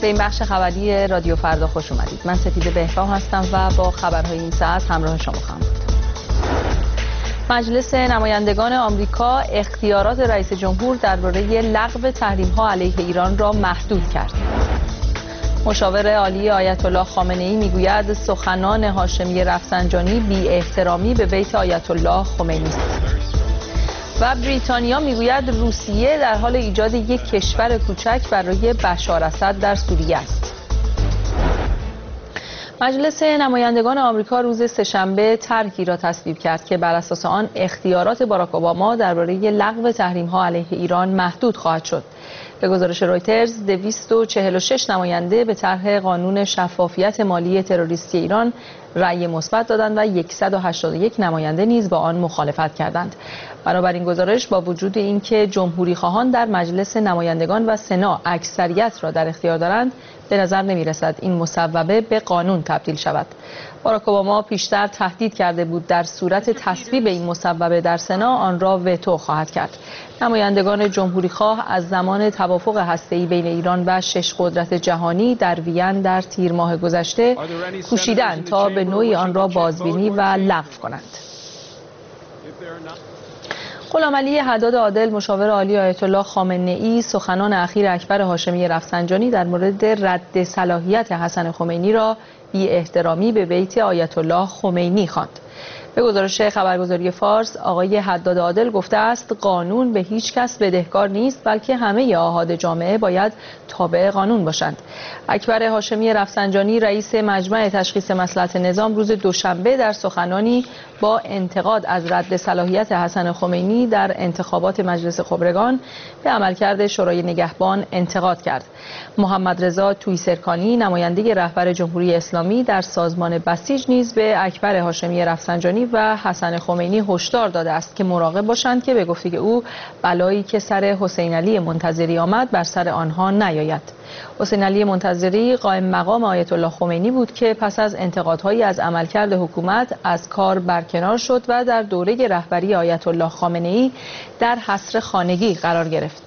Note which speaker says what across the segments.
Speaker 1: به این بخش خبری رادیو فردا خوش اومدید. من سپیده بهرام هستم و با خبرهای این ساعت همراه شما خواهم بود. مجلس نمایندگان آمریکا اختیارات رئیس جمهور درباره لغو تحریم‌ها علیه ایران را محدود کرد. مشاور عالی آیت الله خامنه‌ای میگوید سخنان هاشمی رفسنجانی بی احترامی به بیت آیت الله خمینی است. و بریتانیا میگوید روسیه در حال ایجاد یک کشور کوچک برای بشار اسد در سوریه است. مجلس نمایندگان آمریکا روز سه‌شنبه طرحی را تصویب کرد که بر اساس آن اختیارات باراک اوباما درباره لغو تحریم‌ها علیه ایران محدود خواهد شد. به گزارش رویترز 246 نماینده به طرح قانون شفافیت مالی تروریستی ایران رأی مثبت دادند و 181 نماینده نیز با آن مخالفت کردند. بنابراین گزارش با وجود اینکه جمهوری خواهان در مجلس نمایندگان و سنا اکثریت را در اختیار دارند، به نظر نمی رسد این مصوبه به قانون تبدیل شود. باراک اوباما پیشتر تهدید کرده بود در صورت تصویب این مصوبه در سنا آن را وتو خواهد کرد. نمایندگان جمهوری خواه از زمان توافق هسته‌ای بین ایران و 6 قدرت جهانی در وین در تیر ماه گذشته کوشیدند تا به نوعی آن را بازبینی و لغو کنند. غلامعلی حداد عادل مشاور عالی آیت الله خامنه‌ای سخنان اخیر اکبر هاشمی رفسنجانی در مورد رد صلاحیت حسن خمینی را بی احترامی به بیت آیت الله خمینی خواند. به گزارش خبرگزاری فارس آقای حداد عادل گفته است قانون به هیچ کس بدهکار نیست، بلکه همه آحاد جامعه باید تابع قانون باشند. اکبر هاشمی رفسنجانی رئیس مجمع تشخیص مصلحت نظام روز دوشنبه در سخنانی با انتقاد از رد صلاحیت حسن خمینی در انتخابات مجلس خبرگان به عملکرد شورای نگهبان انتقاد کرد. محمد رضا توییسرکانی نماینده رهبر جمهوری اسلامی در سازمان بسیج نیز به اکبر هاشمی رفسنجانی و حسن خمینی هشدار داده است که مراقب باشند که به گفته او بلایی که سر حسین علی منتظری آمد بر سر آنها نیاید. حسین علی منتظری قائم مقام آیت الله خمینی بود که پس از انتقادهایی از عملکرد حکومت از کار برکنار شد و در دوره رهبری آیت الله خامنه‌ای در حصر خانگی قرار گرفت.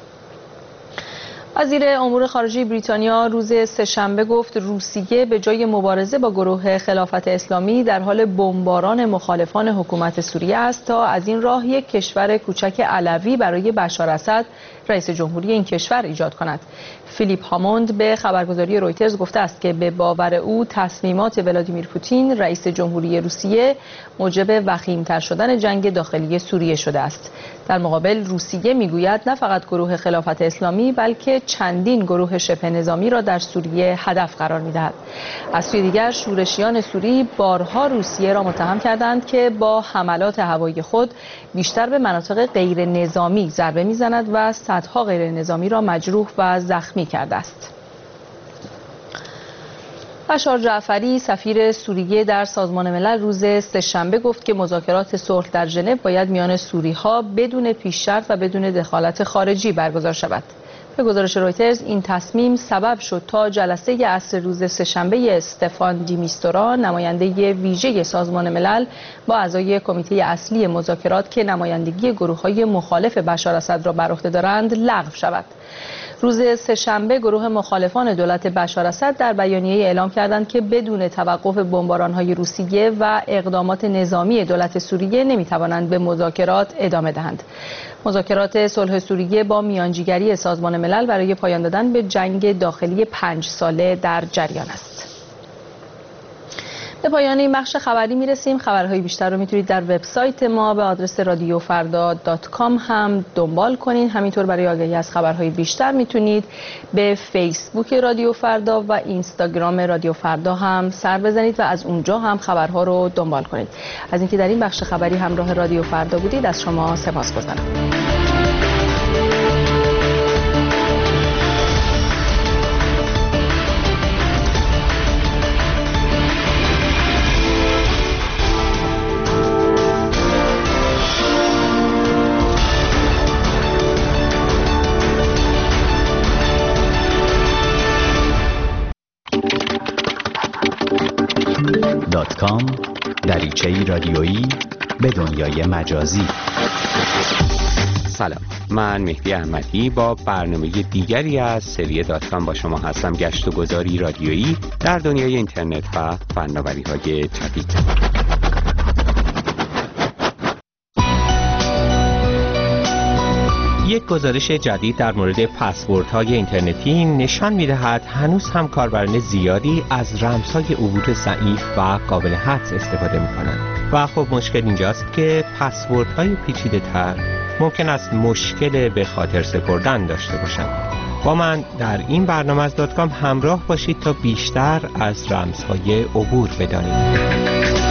Speaker 1: وزیر امور خارجه بریتانیا روز سه‌شنبه گفت روسیه به جای مبارزه با گروه خلافت اسلامی در حال بمباران مخالفان حکومت سوریه است تا از این راه یک کشور کوچک علوی برای بشار اسد رئیس جمهوری این کشور ایجاد کند. فیلیپ هاموند به خبرگزاری رویترز گفته است که به باور او تصمیمات ولادیمیر پوتین رئیس جمهوری روسیه موجب وخیم‌تر شدن جنگ داخلی سوریه شده است. در مقابل روسیه میگوید نه فقط گروه خلافت اسلامی بلکه چندین گروه شبه نظامی را در سوریه هدف قرار می‌دهد. از سوی دیگر شورشیان سوری بارها روسیه را متهم کردند که با حملات هوایی خود بیشتر به مناطق غیر نظامی ضربه می‌زند و صدها غیر نظامی را مجروح و زخمی کرده است. بشار جعفری سفیر سوریه در سازمان ملل روز سه‌شنبه گفت که مذاکرات صلح در ژنو باید میان سوری‌ها بدون پیش شرط و بدون دخالت خارجی برگزار شود. به گزارش رویترز این تصمیم سبب شد تا جلسه عصر روز سه‌شنبه استفان دی میستورا نماینده ویژه سازمان ملل با اعضای کمیته اصلی مذاکرات که نمایندگی گروه‌های مخالف بشار اسد را بر عهده دارند لغو شود. روز سه‌شنبه گروه مخالفان دولت بشار اسد در بیانیه اعلام کردند که بدون توقف بمباران‌های روسیه و اقدامات نظامی دولت سوریه نمی‌توانند به مذاکرات ادامه دهند. مذاکرات صلح سوریه با میانجیگری سازمان ملل برای پایان دادن به جنگ داخلی 5 ساله در جریان است. به پایان این بخش خبری میرسیم. خبرهای بیشتر رو میتونید در وبسایت ما به آدرس radiofarda.com هم دنبال کنید. همینطور برای آگاهی از خبرهای بیشتر میتونید به فیسبوک رادیو فردا و اینستاگرام رادیو فردا هم سر بزنید و از اونجا هم خبرها رو دنبال کنید. از اینکه در این بخش خبری همراه رادیو فردا بودید از شما سپاسگزارم.
Speaker 2: دریچه‌ای رادیویی به دنیای مجازی. سلام، من مهدی احمدی با برنامه دیگری از سری داتکام با شما هستم. گشت و گذاری رادیویی در دنیای اینترنت و فناوری‌های جدید. یک گزارش جدید در مورد پسوردهای اینترنتی نشان می‌دهد هنوز هم کاربران زیادی از رمزهای عبور ضعیف و قابل حدس استفاده می‌کنند. و خب مشکل اینجاست که پسوردهای پیچیده‌تر ممکن است مشکل به خاطر سپردن داشته باشند. با من در این برنامه از داتکام همراه باشید تا بیشتر از رمزهای عبور بدانید.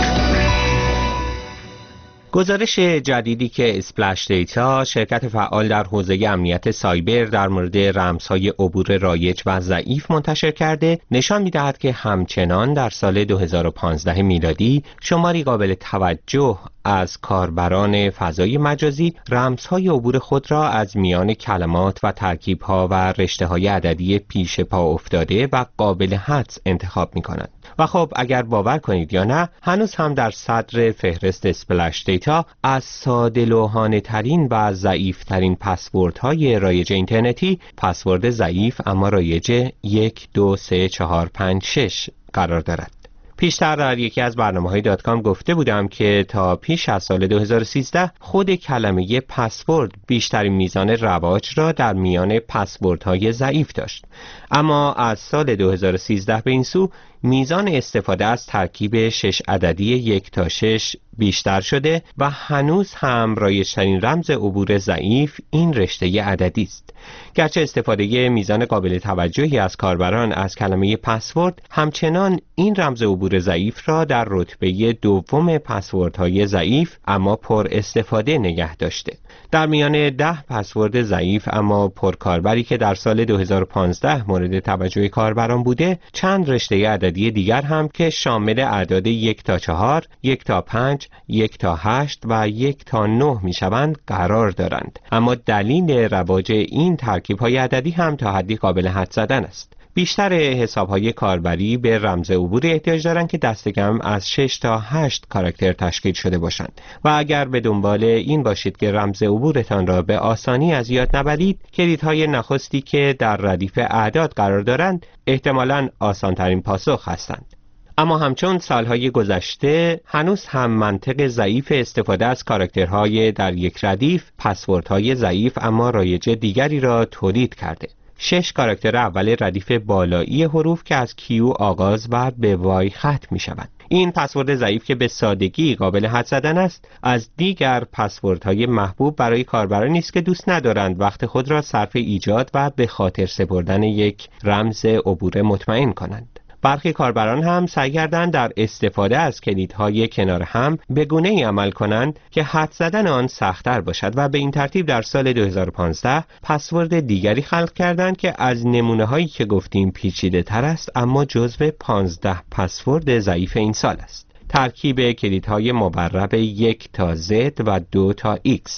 Speaker 2: گزارش جدیدی که اسپلش دیتا، شرکت فعال در حوزه امنیت سایبر، در مورد رمزهای عبور رایج و ضعیف منتشر کرده، نشان می‌دهد که همچنان در سال 2015 میلادی شماری قابل توجه از کاربران فضای مجازی رمزهای عبور خود را از میان کلمات و ترکیب‌ها و رشته‌های عددی پیش پا افتاده و قابل حدس انتخاب می‌کنند. و خب اگر باور کنید یا نه، هنوز هم در صدر فهرست اسپلش دیتا از ساده‌لوحانه ترین و ضعیف ترین پسوردهای رایج اینترنتی، پسورد ضعیف اما رایج 1 2 3 4 5 6 قرار دارد. پیشتر در یکی از برنامه‌های داتکام گفته بودم که تا پیش از سال 2013 خود کلمه پسورد بیشترین میزان رواج را در میان پسوردهای ضعیف داشت. اما از سال 2013 به این سو میزان استفاده از ترکیب 6 عددی 1 تا 6 بیشتر شده و هنوز هم رایج‌ترین رمز عبور ضعیف این رشته عددی است. گرچه استفاده میزان قابل توجهی از کاربران از کلمه پسورد همچنان این رمز عبور ضعیف را در رتبه دوم پسوردهای ضعیف اما پر استفاده نگه داشته. در میان 10 پسورد ضعیف اما پرکاربری که در سال 2015 مورد توجه کاربران بوده، چند رشته عددی دیگر هم که شامل اعداد 1 تا 4، 1 تا 5، 1 تا 8 و 1 تا 9 می شوند قرار دارند. اما دلیل رواج این ترکیب‌های عددی هم تا حدی قابل حدس زدن است. بیشتر حساب‌های کاربری به رمز عبوری احتیاج دارند که دست کم از 6 تا 8 کاراکتر تشکیل شده باشند. و اگر به دنبال این باشید که رمز عبورتان را به آسانی از یاد نبرید، کلیدهای نخستی که در ردیف اعداد قرار دارند احتمالاً آسان‌ترین پاسخ هستند. اما همچون سالهای گذشته هنوز هم منطق ضعیف استفاده از کاراکترهای در یک ردیف پسوردهای ضعیف اما رایج دیگری را تولید کرده. 6 کاراکتر اول ردیف بالایی حروف که از Q آغاز و به Y ختم می شوند. این پسورد ضعیف که به سادگی قابل حدس زدن است، از دیگر پسوردهای محبوب برای کاربرانی است که دوست ندارند وقت خود را صرف ایجاد و به خاطر سپردن یک رمز عبور مطمئن کنند. برخی کاربران هم سعی کردند در استفاده از کلیدهای کنار هم به گونه‌ای عمل کنند که حدس زدن آن سخت‌تر باشد و به این ترتیب در سال 2015 پسورد دیگری خلق کردند که از نمونه‌هایی که گفتیم پیچیده‌تر است اما جزو 15 پسورد ضعیف این سال است. ترکیب کلیدهای مبرب 1 تا Z و 2 تا X،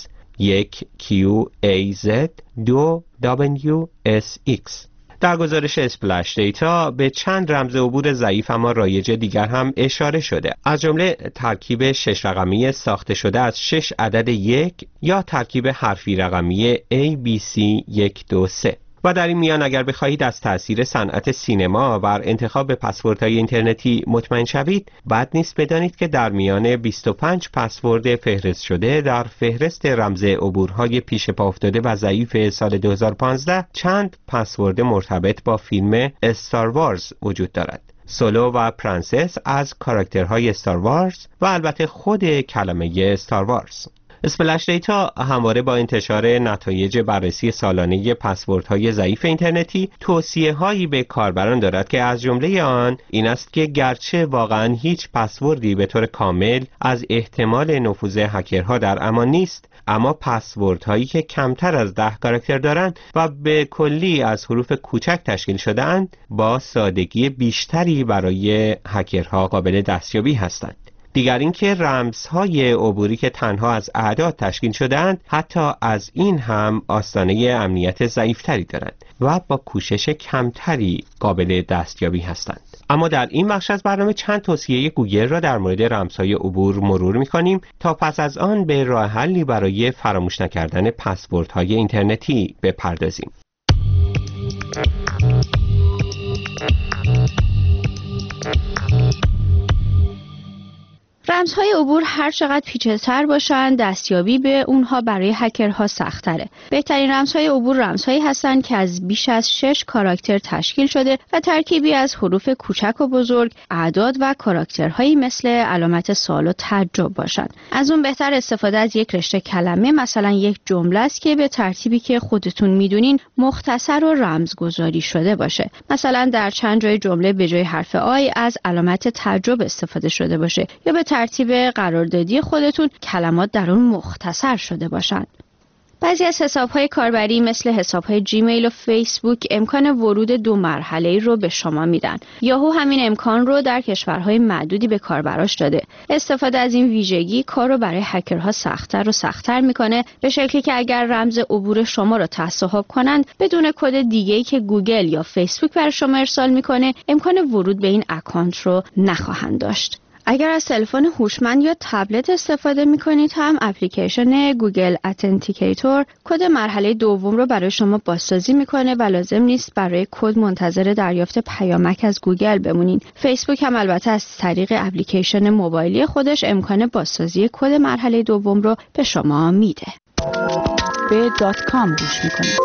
Speaker 2: 1 Q A Z 2 W S X. در گزارش اسپلش دیتا به چند رمز عبور ضعیف اما رایج دیگر هم اشاره شده، از جمله ترکیب 6 رقمی ساخته شده از 6 عدد 1 یا ترکیب حرفی رقمی ABC 1 2 3. و در این میان اگر بخواهید از تأثیر صنعت سینما بر انتخاب پسوردهای اینترنتی مطمئن شوید، بد نیست بدانید که در میان 25 پسورد فهرست شده در فهرست رمز عبورهای پیش پا افتاده و ضعیف سال 2015 چند پسورد مرتبط با فیلم استار وارز وجود دارد. سولو و پرنسس از کاراکترهای استار وارز و البته خود کلمه استار وارز. اسپلش دیتا همواره با انتشار نتایج بررسی سالانه پسوردهای ضعیف اینترنتی توصیه‌هایی به کاربران دارد که از جمله آن این است که گرچه واقعاً هیچ پسوردی به طور کامل از احتمال نفوذ هکرها در امان نیست، اما پسوردهایی که کمتر از 10 کاراکتر دارند و به کلی از حروف کوچک تشکیل شده‌اند با سادگی بیشتری برای هکرها قابل دستیابی هستند. دیگر اینکه رمزهای عبوری که تنها از اعداد تشکیل شده‌اند حتی از این هم آستانه امنیت ضعیف‌تری دارند و با کوشش کمتری قابل دستیابی هستند. اما در این بخش از برنامه چند توصیه گوگل را در مورد رمزهای عبور مرور می‌کنیم تا پس از آن به راه حلی برای فراموش نکردن پسوردهای اینترنتی بپردازیم.
Speaker 3: رمزهای عبور هر چقدر پیچیده‌تر باشند دستیابی به اونها برای هکرها سخت‌تره. بهترین رمزهای عبور رمزهایی هستند که از بیش از 6 کاراکتر تشکیل شده و ترکیبی از حروف کوچک و بزرگ، اعداد و کاراکترهایی مثل علامت سوال و تعجب باشند. از اون بهتر استفاده از یک رشته کلمه، مثلا یک جمله است که به ترتیبی که خودتون میدونین مختصر و رمزگذاری شده باشه. مثلا در چند جای جمله به جای حرف آی از علامت تعجب استفاده شده باشه یا به ترتیب قراردادی خودتون کلمات در اون مختصر شده باشند. بعضی از حساب‌های کاربری مثل حساب‌های جیمیل و فیسبوک امکان ورود 2 مرحله‌ای رو به شما میدن. یاهو همین امکان رو در کشورهای معدودی به کاربراش داده. استفاده از این ویژگی کار رو برای هکرها سخت‌تر و سخت‌تر میکنه، به شکلی که اگر رمز عبور شما رو تصاحب کنند بدون کد دیگه‌ای که گوگل یا فیسبوک برای شما ارسال میکنه امکان ورود به این اکانت رو نخواهند داشت. اگر از تلفن هوشمند یا تبلت استفاده می‌کنید هم اپلیکیشن گوگل اتنتیکیتور کد مرحله دوم رو برای شما بازسازی می‌کنه و لازم نیست برای کد منتظر دریافت پیامک از گوگل بمونین. فیسبوک هم البته از طریق اپلیکیشن موبایلی خودش امکان بازسازی کد مرحله دوم رو به شما میده.
Speaker 1: به .com گوش می‌کنید.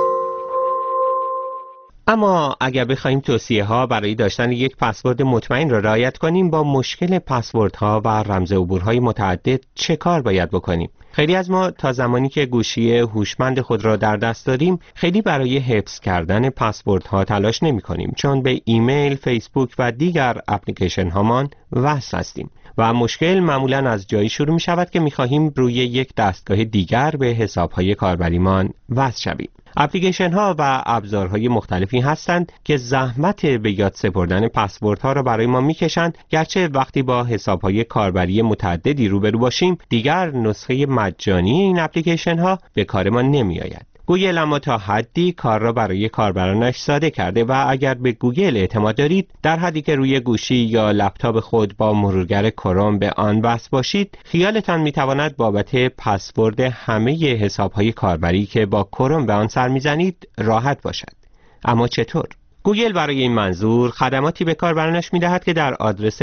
Speaker 2: اما اگر بخوایم توصیه‌ها برای داشتن یک پسورد مطمئن را رعایت کنیم با مشکل پسوردها و رمز عبورهای متعدد چه کار باید بکنیم؟ خیلی از ما تا زمانی که گوشی هوشمند خود را در دست داریم خیلی برای حفظ کردن پسوردها تلاش نمی‌کنیم چون به ایمیل، فیسبوک و دیگر اپلیکیشن هامان وصل هستیم و مشکل معمولاً از جایی شروع می شود که می خواهیم روی یک دستگاه دیگر به حساب‌های کاربریمان وصل شویم. اپلیکیشن ها و ابزارهای مختلفی هستند که زحمت به یاد سپردن پسوردها را برای ما میکشند، گرچه وقتی با حسابهای کاربری متعددی روبرو باشیم دیگر نسخه مجانی این اپلیکیشن ها به کار ما نمی آید. گوگل اما تا حدی کار را برای کاربرانش ساده کرده و اگر به گوگل اعتماد دارید در حدی که روی گوشی یا لپتاپ خود با مرورگر کروم به آن وصل باشید خیالتان میتواند بابت پسورد همه حسابهای کاربری که با کروم به آن سر میزنید راحت باشد. اما چطور؟ گوگل برای این منظور خدماتی به کاربرانش میدهد که در آدرس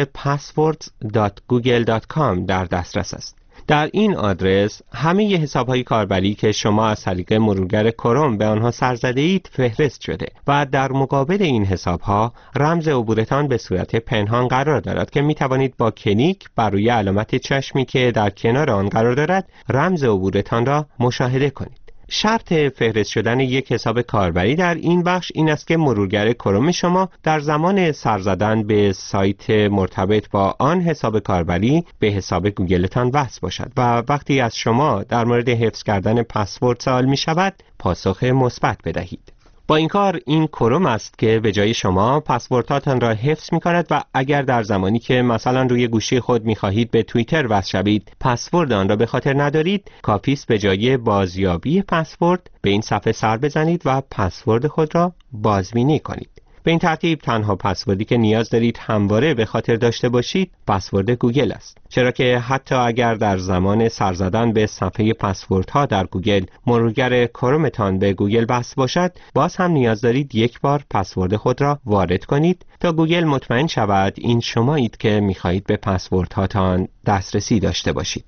Speaker 2: passwords.google.com در دسترس است. در این آدرس همه حساب‌های کاربری که شما از طریق مرورگر کروم به آنها سر زده اید فهرست شده و در مقابل این حساب‌ها رمز عبورتان به صورت پنهان قرار دارد که می‌توانید با کلیک بر روی علامت چشمی که در کنار آن قرار دارد رمز عبورتان را مشاهده کنید. شرط فهرست شدن یک حساب کاربری در این بخش این است که مرورگر کروم شما در زمان سر زدن به سایت مرتبط با آن حساب کاربری به حساب گوگلتان وصل باشد و وقتی از شما در مورد حفظ کردن پسورد سوال می شود پاسخ مثبت بدهید. با این کار این کروم است که به جای شما پسوردهاتان را حفظ می کند و اگر در زمانی که مثلا روی گوشی خود می خواهید به توییتر وصل شوید پسورد آن را به خاطر ندارید کافی است به جای بازیابی پسورد به این صفحه سر بزنید و پسورد خود را بازبینی کنید. به این ترتیب تنها پسوردی که نیاز دارید همواره به خاطر داشته باشید پسورد گوگل است، چرا که حتی اگر در زمان سر زدن به صفحه پسوردها در گوگل مرورگر کرومتان به گوگل وصل باشد باز هم نیاز دارید یک بار پسورد خود را وارد کنید تا گوگل مطمئن شود این شمایید که می‌خواهید به پسوردهاتان دسترسی داشته باشید.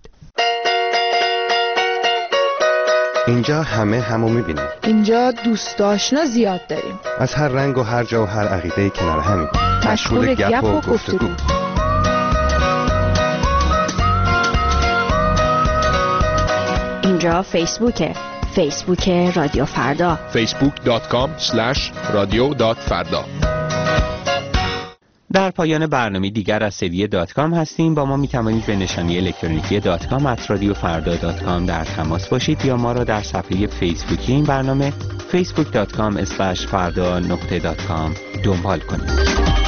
Speaker 4: اینجا همو می‌بینیم.
Speaker 1: اینجا دوست آشنا زیاد داریم.
Speaker 4: از هر رنگ و هر جا و هر عقیده‌ای کنار همیم.
Speaker 1: مشغول گپ و گفتگو.
Speaker 3: اینجا فیسبوک رادیو فردا.
Speaker 5: facebook.com/radio.farda.
Speaker 2: در پایان برنامه دیگر از سری .com هستیم. با ما می توانید به نشانی الکترونیکی .com@radiofarda.com در تماس باشید یا ما را در صفحه فیسبوکی این برنامه facebook.com/farda.com دنبال کنید.